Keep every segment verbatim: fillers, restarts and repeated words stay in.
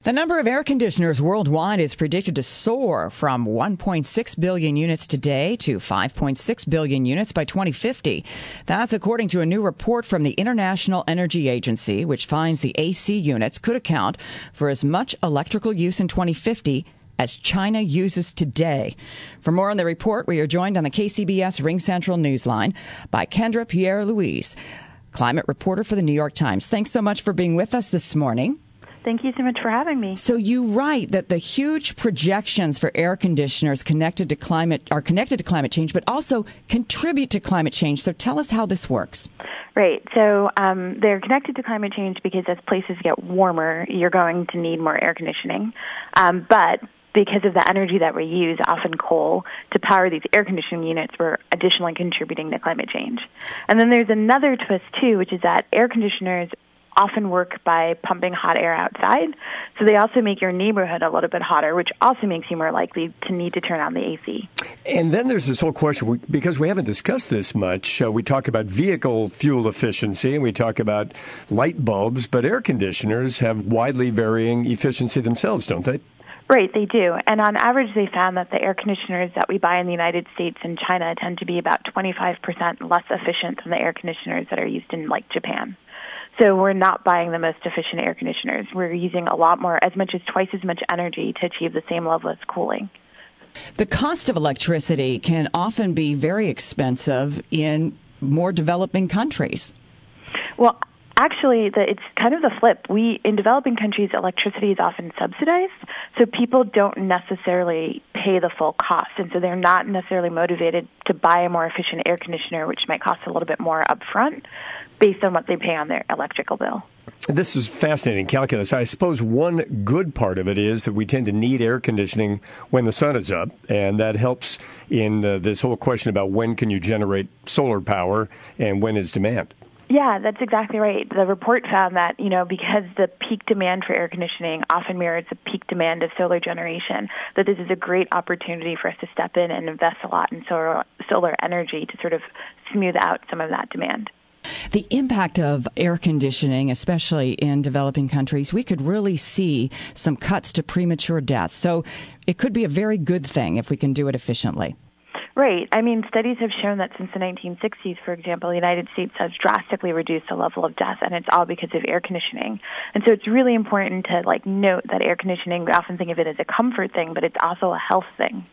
The number of air conditioners worldwide is predicted to soar from one point six billion units today to five point six billion units by twenty fifty. That's according to a new report from the International Energy Agency, which finds the A C units could account for as much electrical use in twenty fifty as China uses today. For more on the report, we are joined on the K C B S Ring Central Newsline by Kendra Pierre-Louise, climate reporter for the New York Times. Thanks so much for being with us this morning. Thank you so much for having me. So you write that the huge projections for air conditioners connected to climate are connected to climate change, but also contribute to climate change. So tell us how this works. Right. So um, they're connected to climate change because as places get warmer, you're going to need more air conditioning. Um, but because of the energy that we use, often coal, to power these air conditioning units, we're additionally contributing to climate change. And then there's another twist, too, which is that air conditioners often work by pumping hot air outside. So they also make your neighborhood a little bit hotter, which also makes you more likely to need to turn on the A C. And then there's this whole question, we, because we haven't discussed this much, uh, we talk about vehicle fuel efficiency and we talk about light bulbs, but air conditioners have widely varying efficiency themselves, don't they? Right, they do. And on average, they found that the air conditioners that we buy in the United States and China tend to be about twenty-five percent less efficient than the air conditioners that are used in, like, Japan. So we're not buying the most efficient air conditioners. We're using a lot more, as much as twice as much energy to achieve the same level as cooling. The cost of electricity can often be very expensive in more developing countries. Well, actually, the, it's kind of the flip. We, in developing countries, electricity is often subsidized, so people don't necessarily pay the full cost, and so they're not necessarily motivated to buy a more efficient air conditioner, which might cost a little bit more upfront, based on what they pay on their electrical bill. This is fascinating calculus. I suppose one good part of it is that we tend to need air conditioning when the sun is up, and that helps in uh, this whole question about when can you generate solar power and when is demand. Yeah, that's exactly right. The report found that, you know, because the peak demand for air conditioning often mirrors the peak demand of solar generation, that this is a great opportunity for us to step in and invest a lot in solar, solar energy to sort of smooth out some of that demand. The impact of air conditioning, especially in developing countries, we could really see some cuts to premature deaths. So it could be a very good thing if we can do it efficiently. Right. I mean, studies have shown that since the nineteen sixties, for example, the United States has drastically reduced the level of death, and it's all because of air conditioning. And so it's really important to, like, note that air conditioning, we often think of it as a comfort thing, but it's also a health thing.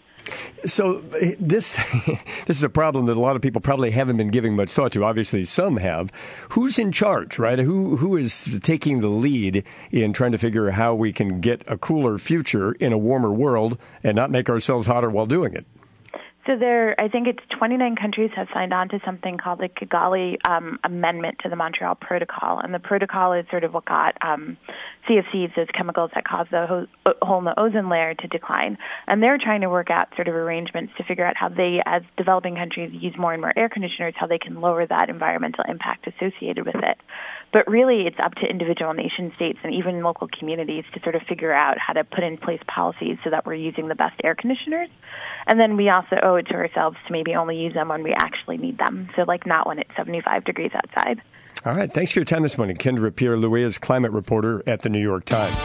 So this this is a problem that a lot of people probably haven't been giving much thought to. Obviously, some have. Who's in charge, right? Who Who is taking the lead in trying to figure out how we can get a cooler future in a warmer world and not make ourselves hotter while doing it? So there, I think it's twenty-nine countries have signed on to something called the Kigali um, Amendment to the Montreal Protocol. And the protocol is sort of what got um, C F Cs, those chemicals that cause the ho- hole in the ozone layer, to decline. And they're trying to work out sort of arrangements to figure out how they, as developing countries, use more and more air conditioners, how they can lower that environmental impact associated with it. But really, it's up to individual nation states and even local communities to sort of figure out how to put in place policies so that we're using the best air conditioners. And then we also owe it to ourselves to maybe only use them when we actually need them. So, like, not when it's seventy-five degrees outside. All right. Thanks for your time this morning. Kendra Pierre-Louise, climate reporter at the New York Times.